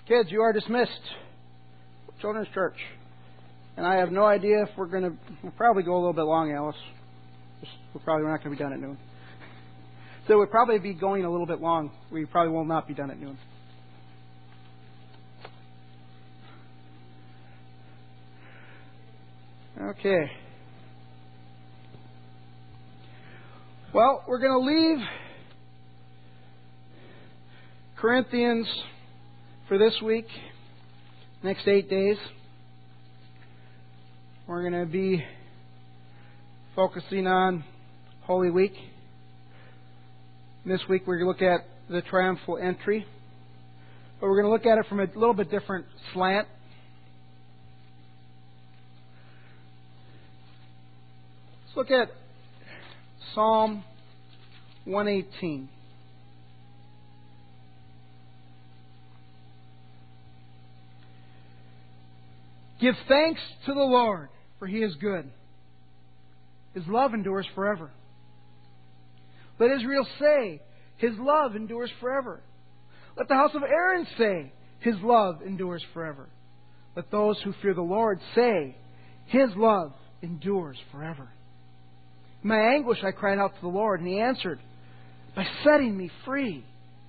Kids, you are dismissed. Children's Church. And I have no idea if we'll probably go a little bit long, Alice. We're not going to be done at noon. So we'll probably be going a little bit long. We probably will not be done at noon. Okay. Well, we're going to leave Corinthians for this week, next 8 days. We're going to be focusing on Holy Week. This week we're going to look at the triumphal entry. But we're going to look at it from a little bit different slant. Let's look at Psalm 118. Give thanks to the Lord, for He is good. His love endures forever. Let Israel say, His love endures forever. Let the house of Aaron say, His love endures forever. Let those who fear the Lord say, His love endures forever. In my anguish I cried out to the Lord, and He answered by setting me free.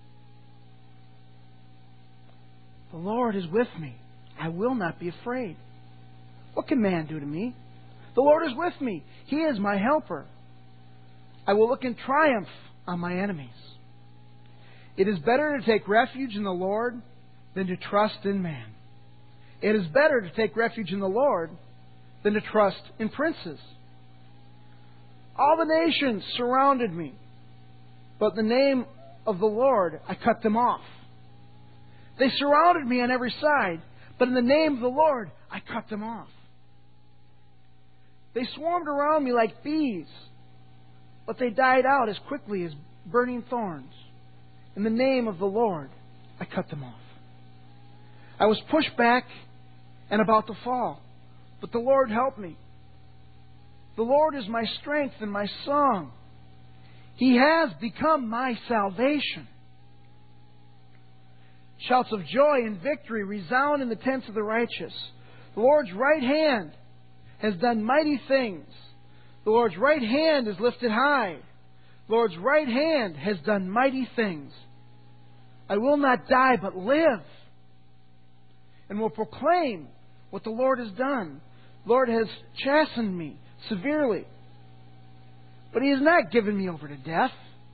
The Lord is with me. I will not be afraid. What can man do to me? The Lord is with me. He is my helper. I will look in triumph on my enemies. It is better to take refuge in the Lord than to trust in man. It is better to take refuge in the Lord than to trust in princes. All the nations surrounded me, but in the name of the Lord I cut them off. They surrounded me on every side, but in the name of the Lord I cut them off. They swarmed around me like bees, but they died out as quickly as burning thorns. In the name of the Lord I cut them off. I was pushed back and about to fall, but the Lord helped me. The Lord is my strength and my song. He has become my salvation. Shouts of joy and victory resound in the tents of the righteous. The Lord's right hand has done mighty things. The Lord's right hand is lifted high. The Lord's right hand has done mighty things. I will not die but live, and will proclaim what the Lord has done. The Lord has chastened me severely, but He has not given me over to death.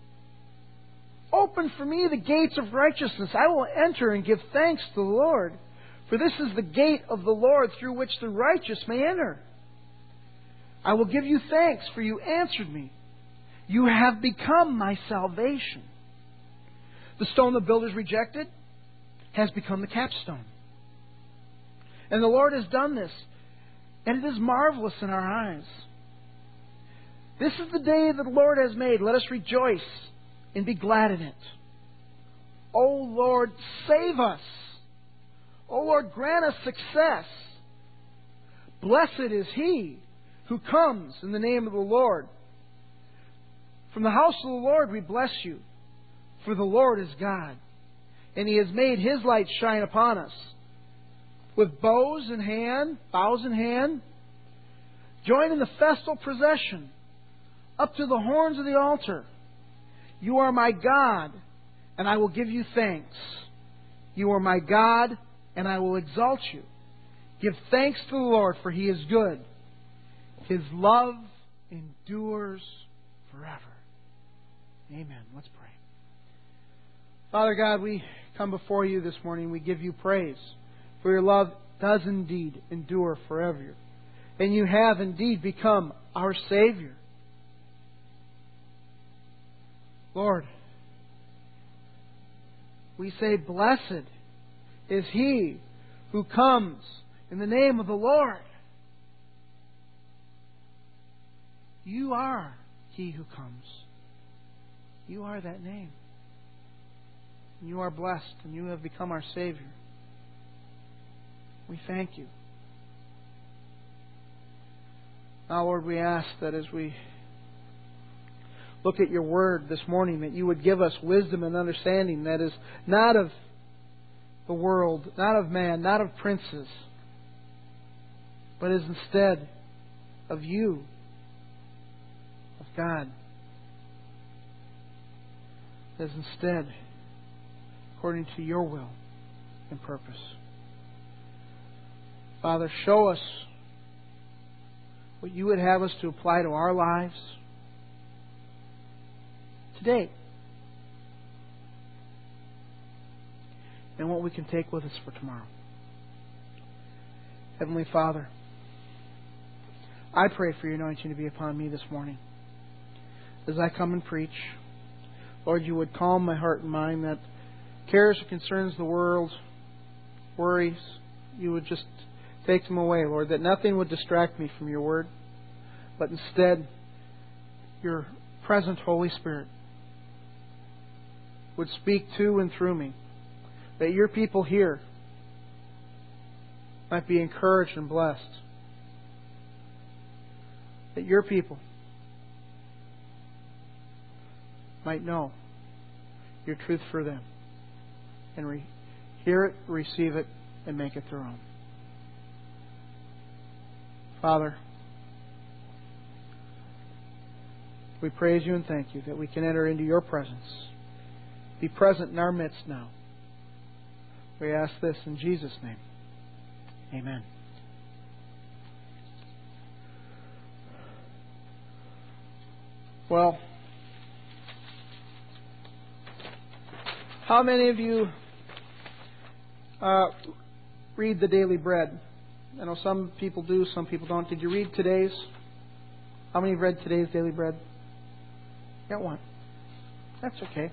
Open for me the gates of righteousness. I will enter and give thanks to the Lord. For this is the gate of the Lord through which the righteous may enter. I will give you thanks, for you answered me. You have become my salvation. The stone the builders rejected has become the capstone. And the Lord has done this, and it is marvelous in our eyes. This is the day that the Lord has made. Let us rejoice and be glad in it. O Lord, save us. O Lord, grant us success. Blessed is he who comes in the name of the Lord. From the house of the Lord we bless you, for the Lord is God, and He has made His light shine upon us. With bows in hand, join in the festal procession up to the horns of the altar. You are my God, and I will give you thanks. You are my God, and I will exalt you. Give thanks to the Lord, for He is good. His love endures forever. Amen. Let's pray. Father God, we come before You this morning. We give You praise, for Your love does indeed endure forever. And You have indeed become our Savior. Lord, we say, blessed is he who comes in the name of the Lord. You are He who comes. You are that name. You are blessed, and You have become our Savior. We thank You. Now, Lord, we ask that as we look at Your Word this morning, that You would give us wisdom and understanding that is not of the world, not of man, not of princes, but is instead of you, of God. Is instead according to your will and purpose. Father, show us what you would have us to apply to our lives today, and what we can take with us for tomorrow. Heavenly Father, I pray for your anointing to be upon me this morning. As I come and preach, Lord, you would calm my heart and mind, that cares or concerns the world, worries, you would just take them away, Lord, that nothing would distract me from your word, but instead your present Holy Spirit would speak to and through me, that your people here might be encouraged and blessed, that your people might know your truth for them and hear it, receive it, and make it their own. Father, we praise you and thank you that we can enter into your presence. Be present in our midst now. We ask this in Jesus' name. Amen. Well, how many of you read the Daily Bread? I know some people do, some people don't. Did you read today's? How many have read today's Daily Bread? Got one. That's okay.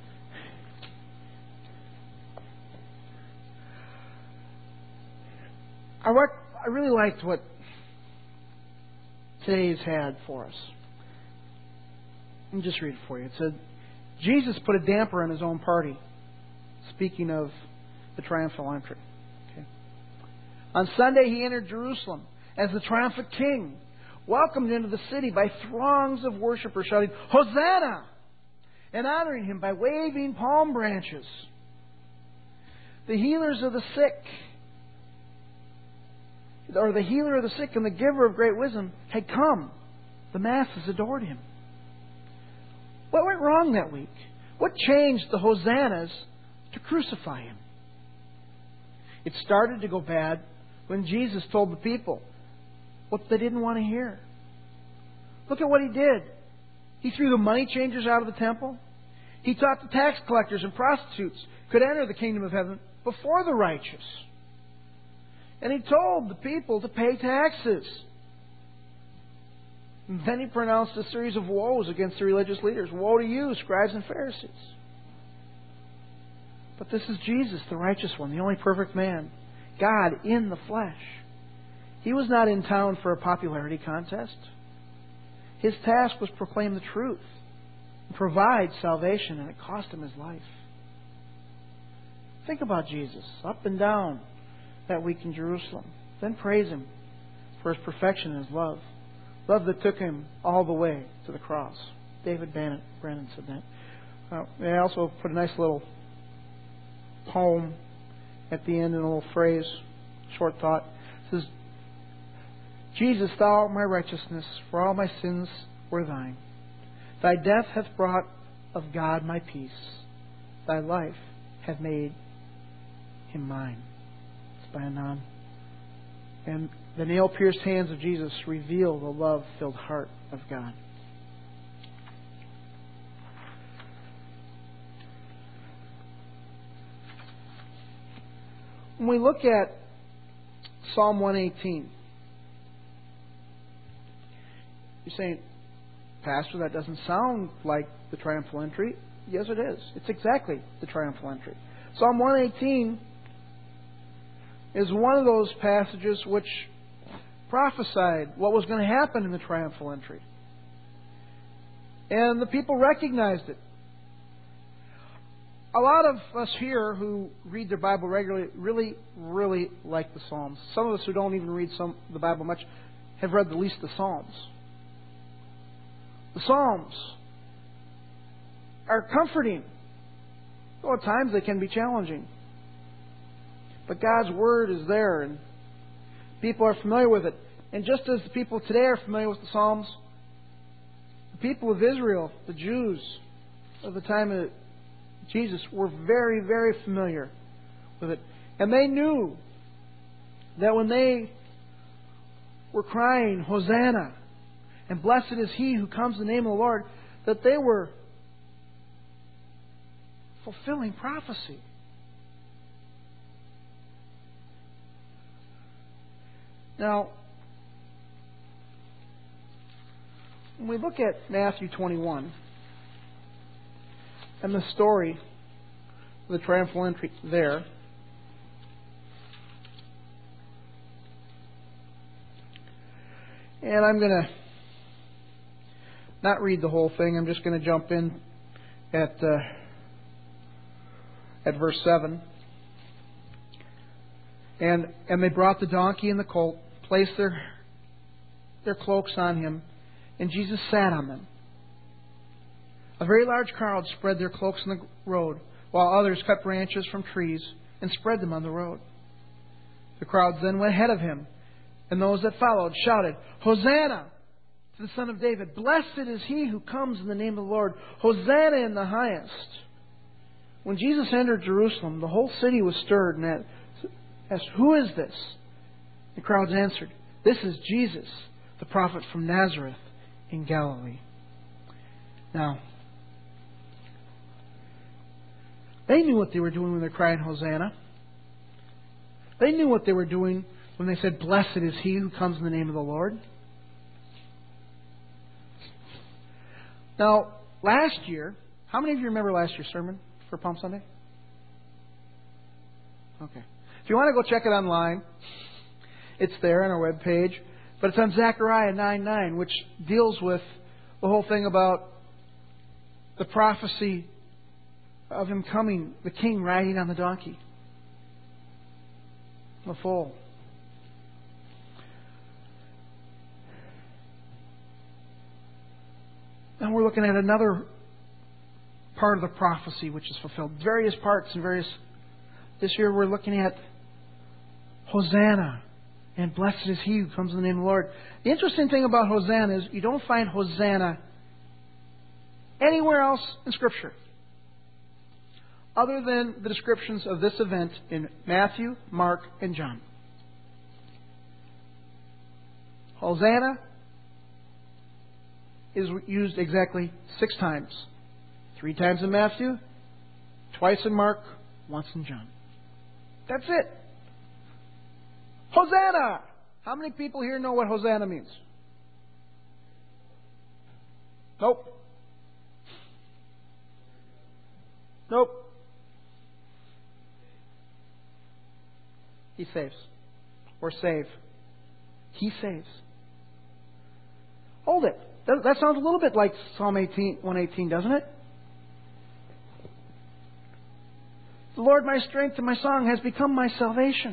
I really liked what today's had for us. Let me just read it for you. It said, Jesus put a damper on his own party. Speaking of the triumphal entry. Okay. On Sunday, he entered Jerusalem as the triumphant king, welcomed into the city by throngs of worshippers shouting, Hosanna! And honoring him by waving palm branches. The healers of the sick, or the healer of the sick and the giver of great wisdom, had come. The masses adored him. What went wrong that week? What changed the hosannas to crucify him? It started to go bad when Jesus told the people what they didn't want to hear. Look at what he did. He threw the money changers out of the temple. He taught the tax collectors and prostitutes could enter the kingdom of heaven before the righteous. And he told the people to pay taxes. And then he pronounced a series of woes against the religious leaders. Woe to you, scribes and Pharisees. But this is Jesus, the righteous one, the only perfect man. God in the flesh. He was not in town for a popularity contest. His task was proclaim the truth and provide salvation, and it cost him his life. Think about Jesus, up and down that week in Jerusalem. Then praise him for his perfection and his love. Love that took him all the way to the cross. David Brennan said that. I also put a nice little poem at the end, and a little phrase, short thought. It says, Jesus, thou art my righteousness, for all my sins were thine. Thy death hath brought of God my peace. Thy life hath made him mine. It's by Anand. And the nail-pierced hands of Jesus reveal the love-filled heart of God. When we look at Psalm 118, you're saying, Pastor, that doesn't sound like the triumphal entry. Yes, it is. It's exactly the triumphal entry. Psalm 118 is one of those passages which prophesied what was going to happen in the triumphal entry. And the people recognized it. A lot of us here who read their Bible regularly really like the Psalms. Some of us who don't even read the Bible much have read the least the Psalms. The Psalms are comforting, though at times they can be challenging. But God's Word is there, and people are familiar with it. And just as the people today are familiar with the Psalms, the people of Israel, the Jews of the time of Jesus, were very, very familiar with it. And they knew that when they were crying, Hosanna, and blessed is He who comes in the name of the Lord, that they were fulfilling prophecy. Now, when we look at Matthew 21 and the story of the triumphal entry there, and I'm going to not read the whole thing. I'm just going to jump in at verse 7. And they brought the donkey and the colt, placed their cloaks on him, and Jesus sat on them. A very large crowd spread their cloaks on the road, while others cut branches from trees and spread them on the road. The crowds then went ahead of him, and those that followed shouted, Hosanna to the Son of David. Blessed is He who comes in the name of the Lord. Hosanna in the highest. When Jesus entered Jerusalem, the whole city was stirred and asked, Who is this? The crowds answered, This is Jesus, the prophet from Nazareth in Galilee. Now, they knew what they were doing when they were crying Hosanna. They knew what they were doing when they said, Blessed is He who comes in the name of the Lord. Now, last year, how many of you remember last year's sermon for Palm Sunday? Okay. If you want to go check it online, it's there on our webpage. But it's on Zechariah 9:9, which deals with the whole thing about the prophecy of Him coming, the King riding on the donkey, the foal. Now we're looking at another part of the prophecy which is fulfilled. Various parts and various... This year we're looking at Hosanna. And blessed is He who comes in the name of the Lord. The interesting thing about Hosanna is you don't find Hosanna anywhere else in Scripture other than the descriptions of this event in Matthew, Mark, and John. Hosanna is used exactly 6 times. 3 times in Matthew, twice in Mark, once in John. That's it. Hosanna! How many people here know what Hosanna means? Nope. Nope. He saves. Or save. He saves. Hold it. That sounds a little bit like Psalm 118, doesn't it? The Lord my strength and my song has become my salvation.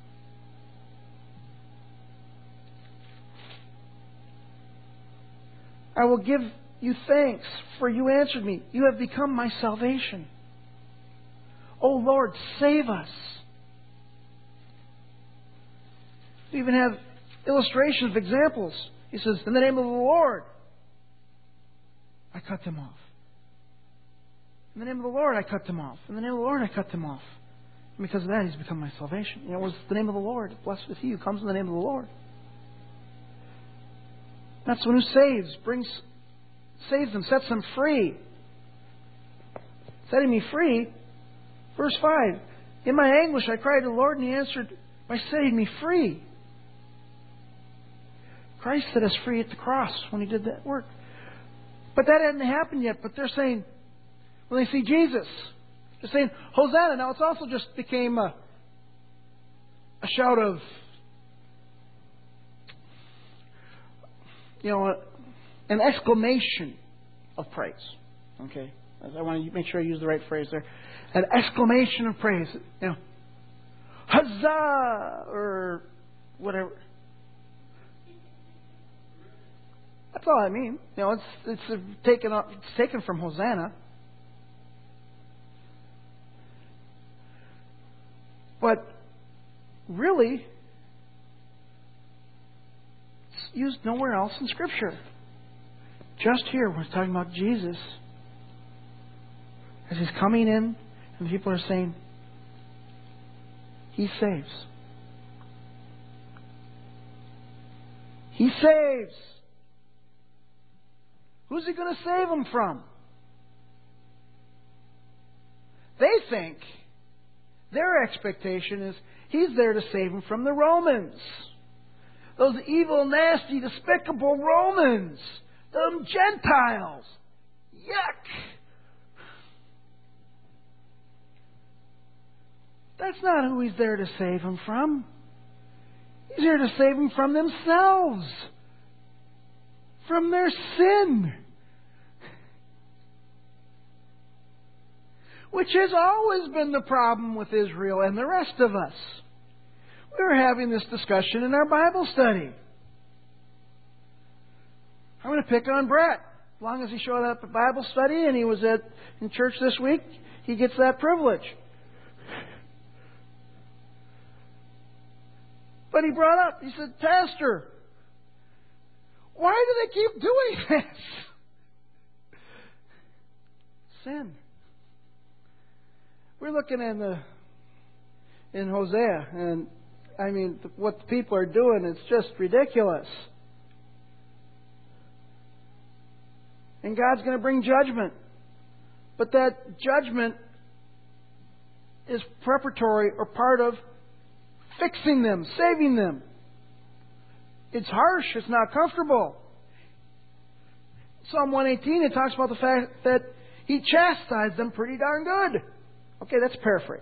I will give you thanks, for you answered me. You have become my salvation. O Lord, save us. We even have illustrations of examples. He says, in the name of the Lord, I cut them off. In the name of the Lord, I cut them off. In the name of the Lord, I cut them off. And because of that, He's become my salvation. You know, it was the name of the Lord. Blessed is He who comes in the name of the Lord. That's the one who saves them, sets them free. Setting me free. Verse 5. In my anguish I cried to the Lord, and He answered by setting me free. Christ set us free at the cross when He did that work. But that hadn't happened yet. But they're saying, when they see Jesus, they're saying, Hosanna. Now it's also just became a shout of, an exclamation of praise. Okay? I want to make sure I use the right phrase there. An exclamation of praise. Huzzah! Or whatever. That's all I mean. It's taken from Hosanna. But really it's used nowhere else in Scripture. Just here, we're talking about Jesus. As He's coming in, and the people are saying, He saves. He saves. Who's He going to save them from? They think, their expectation is, He's there to save them from the Romans. Those evil, nasty, despicable Romans. Them Gentiles. Yuck! That's not who He's there to save them from. He's there to save them from themselves. From their sin. Which has always been the problem with Israel and the rest of us. We were having this discussion in our Bible study. I'm going to pick on Brett. As long as he showed up at Bible study and he was in church this week, he gets that privilege. But he brought up, he said, Pastor, why do they keep doing this? Sin. We're looking in Hosea, and I mean, what the people are doing is just ridiculous. And God's going to bring judgment. But that judgment is preparatory or part of fixing them, saving them. It's harsh. It's not comfortable. Psalm 118, it talks about the fact that He chastised them pretty darn good. Okay, that's a paraphrase.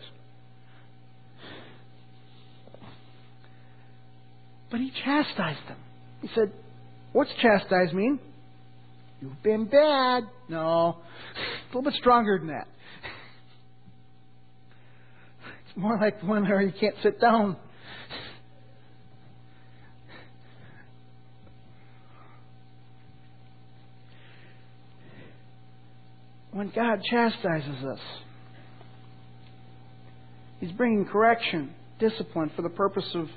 But He chastised them. He said, what's chastise mean? You've been bad. No. It's a little bit stronger than that. It's more like the one where you can't sit down. When God chastises us, He's bringing correction, discipline for the purpose of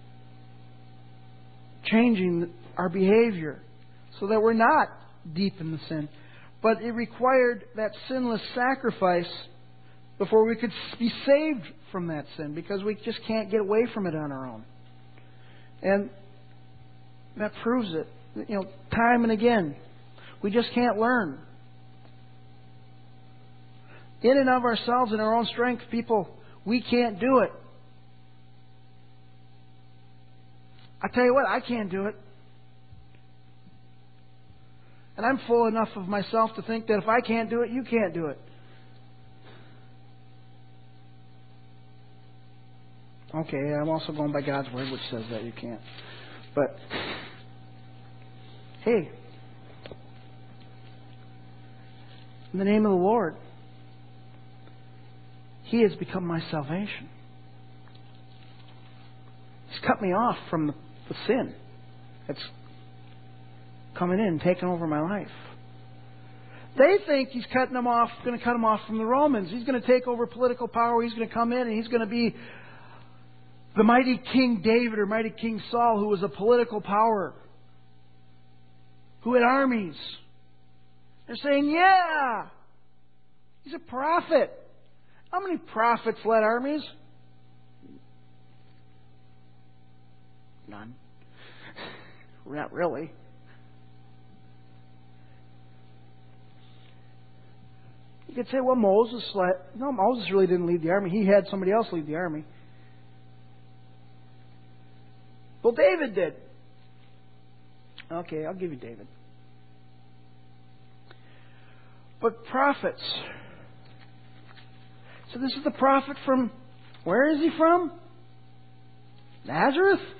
changing our behavior so that we're not deep in the sin. But it required that sinless sacrifice before we could be saved from that sin, because we just can't get away from it on our own. And that proves it. Time and again. We just can't learn. In and of ourselves, in our own strength, people, we can't do it. I tell you what, I can't do it. And I'm full enough of myself to think that if I can't do it, you can't do it. Okay, I'm also going by God's Word, which says that you can't. But, hey, in the name of the Lord, He has become my salvation. He's cut me off from the sin that's coming in and taking over my life. They think He's going to cut them off from the Romans. He's going to take over political power. He's going to come in and He's going to be the mighty King David or mighty King Saul, who was a political power, who had armies. They're saying, yeah, He's a prophet. How many prophets led armies? None. Not really. You could say, well, Moses led. No, Moses really didn't lead the army. He had somebody else lead the army. Well, David did. Okay, I'll give you David. But prophets. So this is the prophet from, where is he from? Nazareth?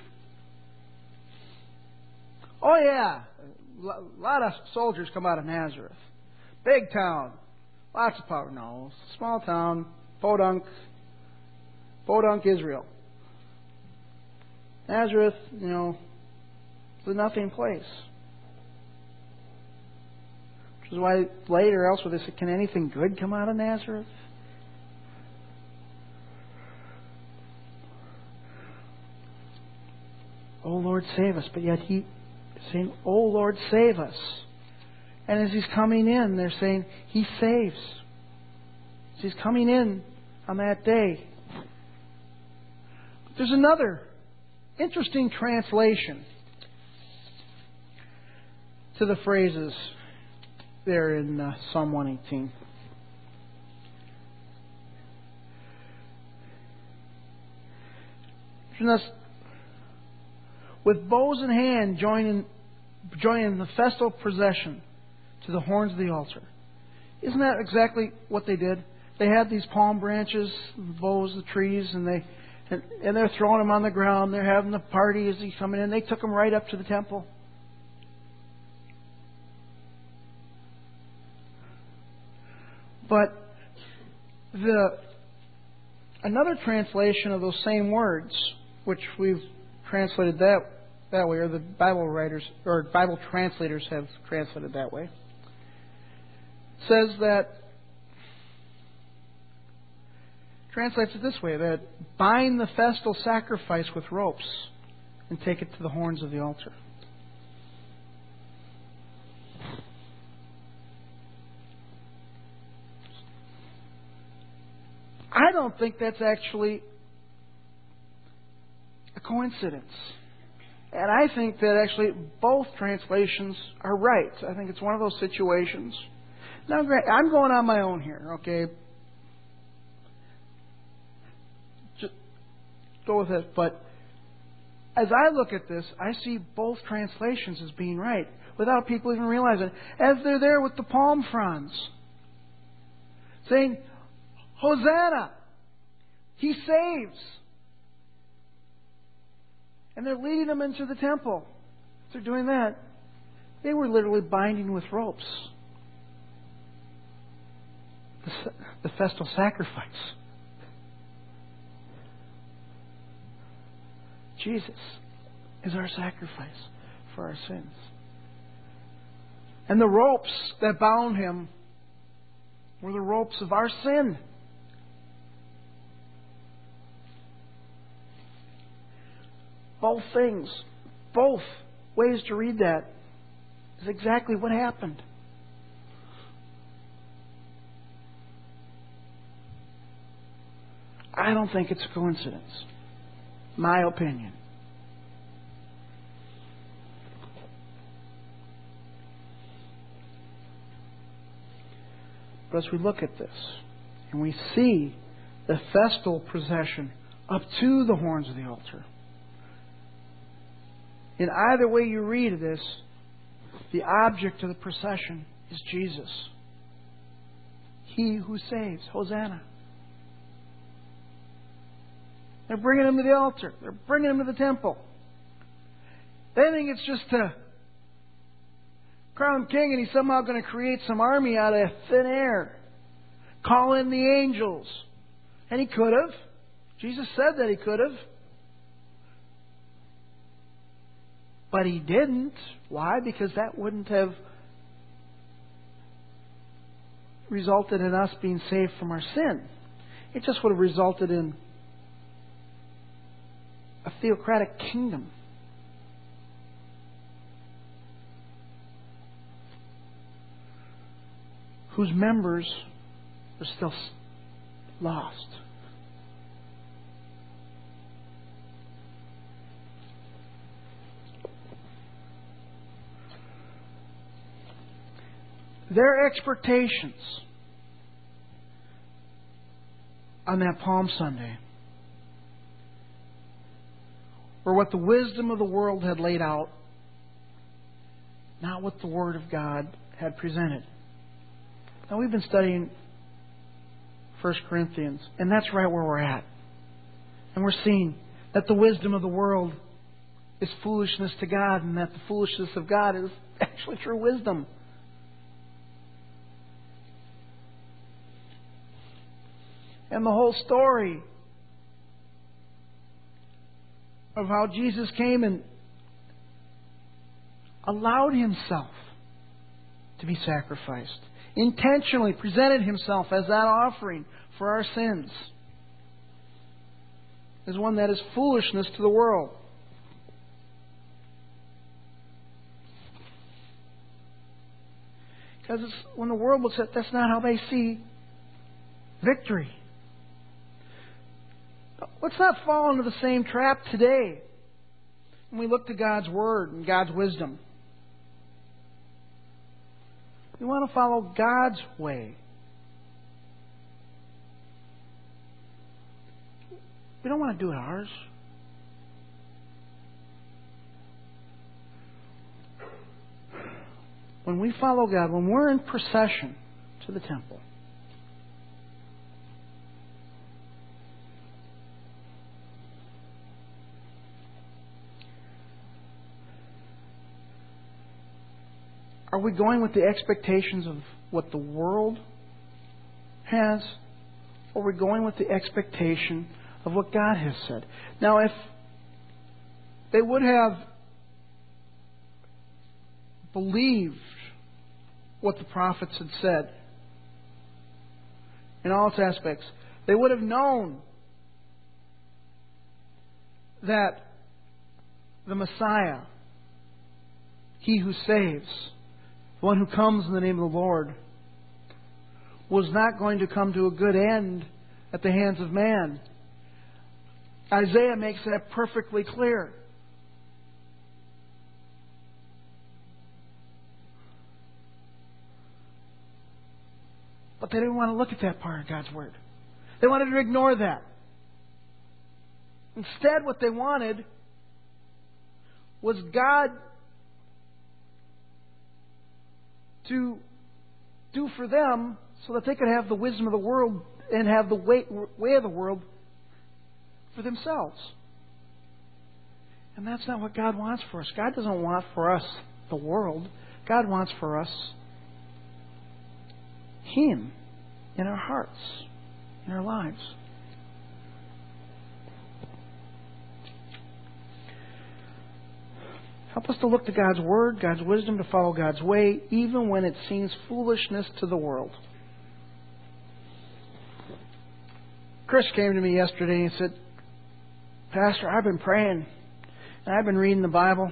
Oh yeah, a lot of soldiers come out of Nazareth. Big town. Lots of power. No, small town. Podunk, Israel. Nazareth, it's a nothing place. Which is why later elsewhere they said, can anything good come out of Nazareth? "Oh Lord, save us." But yet He is saying, "Oh Lord, save us." And as He's coming in, they're saying, He saves. As He's coming in on that day. There's another interesting translation to the phrases there in Psalm 118. With bows in hand, joining the festal procession to the horns of the altar. Isn't that exactly what they did? They had these palm branches, the bows, the trees, and they're throwing them on the ground. They're having the party as He's coming in. They took them right up to the temple. But another translation of those same words, which we've translated that way, or the Bible writers or Bible translators have translated that way, says that, translates it this way, that bind the festal sacrifice with ropes and take it to the horns of the altar. I don't think that's actually a coincidence. And I think that actually both translations are right. I think it's one of those situations. Now, I'm going on my own here, okay? Just go with it. But as I look at this, I see both translations as being right, without people even realizing it. As they're there with the palm fronds, saying, "Hosanna! He saves!" And they're leading them into the temple. As they're doing that, they were literally binding with ropes the festal sacrifice. Jesus is our sacrifice for our sins. And the ropes that bound Him were the ropes of our sin. Both things, both ways to read that is exactly what happened. I don't think it's a coincidence. My opinion. But as we look at this and we see the festal procession up to the horns of the altar, in either way you read this, the object of the procession is Jesus. He who saves. Hosanna. They're bringing Him to the altar. They're bringing Him to the temple. They think it's just to crown Him king and He's somehow going to create some army out of thin air. Call in the angels. And He could have. Jesus said that He could have. But He didn't. Why? Because that wouldn't have resulted in us being saved from our sin. It just would have resulted in a theocratic kingdom. Whose members are still lost. Their expectations on that Palm Sunday were what the wisdom of the world had laid out, not what the Word of God had presented. Now, we've been studying 1 Corinthians, and that's right where we're at. And we're seeing that the wisdom of the world is foolishness to God, and that the foolishness of God is actually true wisdom. And the whole story of how Jesus came and allowed Himself to be sacrificed, intentionally presented Himself as that offering for our sins, is one that is foolishness to the world. because when the world looks at it, that's not how they see victory. Let's not fall into the same trap today when we look to God's Word and God's wisdom. We want to follow God's way. We don't want to do it ours. When we follow God, when we're in procession to the temple, are we going with the expectations of what the world has? Or are we going with the expectation of what God has said? Now, if they would have believed what the prophets had said in all its aspects, they would have known that the Messiah, He who saves, the one who comes in the name of the Lord, was not going to come to a good end at the hands of man. Isaiah makes that perfectly clear. But they didn't want to look at that part of God's Word. They wanted to ignore that. Instead, what they wanted was God to do for them so that they could have the wisdom of the world and have the way of the world for themselves. And that's not what God wants for us. God doesn't want for us the world. God wants for us Him in our hearts, in our lives. Help us to look to God's Word, God's wisdom, to follow God's way, even when it seems foolishness to the world. Chris came to me yesterday and said, Pastor, I've been praying and I've been reading the Bible.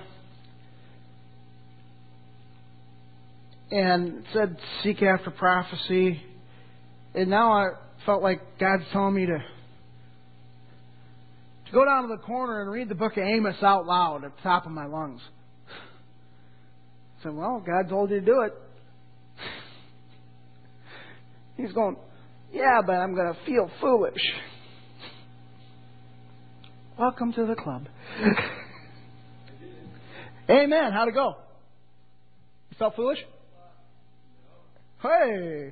And it said, seek after prophecy. And now I felt like God's telling me to go down to the corner and read the book of Amos out loud at the top of my lungs. I said, well, God told you to do it. He's going, yeah, but I'm going to feel foolish. Welcome to the club. Amen. How'd it go? You felt foolish? Hey!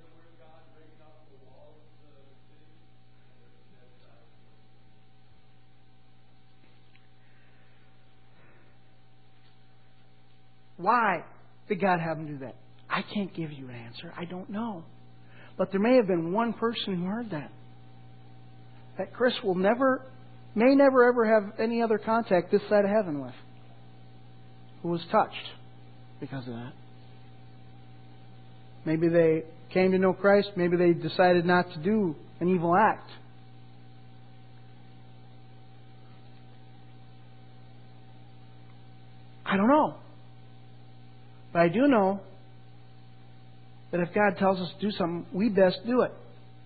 Why did God have him do that? I can't give you an answer. I don't know. But there may have been one person who heard that. That Chris may never ever have any other contact this side of heaven with, who was touched because of that. Maybe they came to know Christ. Maybe they decided not to do an evil act. I don't know. But I do know that if God tells us to do something, we best do it.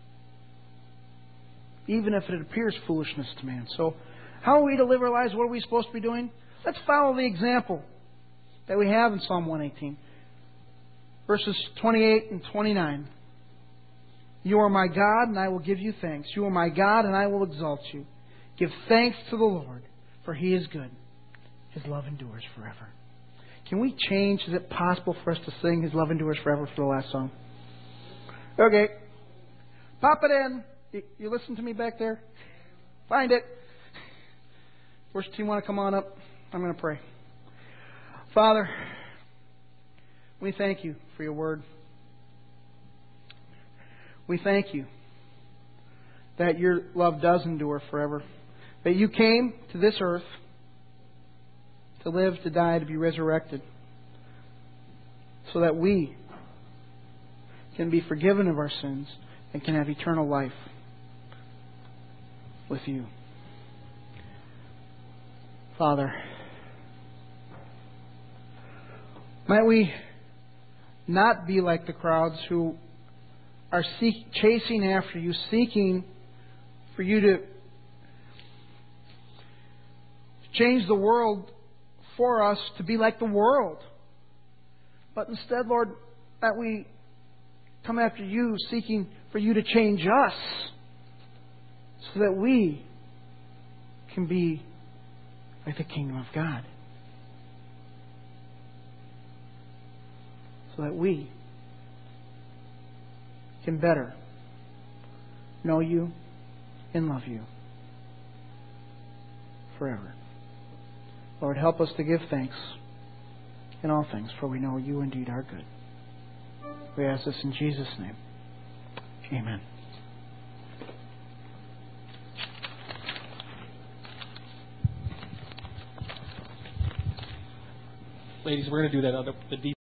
Even if it appears foolishness to man. So, how are we to live our lives? What are we supposed to be doing? Let's follow the example that we have in Psalm 118. Verses 28 and 29. You are my God, and I will give you thanks. You are my God, and I will exalt you. Give thanks to the Lord, for He is good. His love endures forever. Can we change? Is it possible for us to sing His love endures forever for the last song? Okay. Pop it in. You listen to me back there? Find it. Worship team, want to come on up? I'm going to pray. Father, we thank You for Your word. We thank You that Your love does endure forever. That You came to this earth to live, to die, to be resurrected, so that we can be forgiven of our sins and can have eternal life with You. Father, might we not be like the crowds who are chasing after you, seeking for you to change the world for us to be like the world. But instead, Lord, that we come after you, seeking for you to change us so that we can be like the kingdom of God. So that we can better know you and love you forever. Lord, help us to give thanks in all things, for we know you indeed are good. We ask this in Jesus' name. Amen. Ladies, we're going to do that on the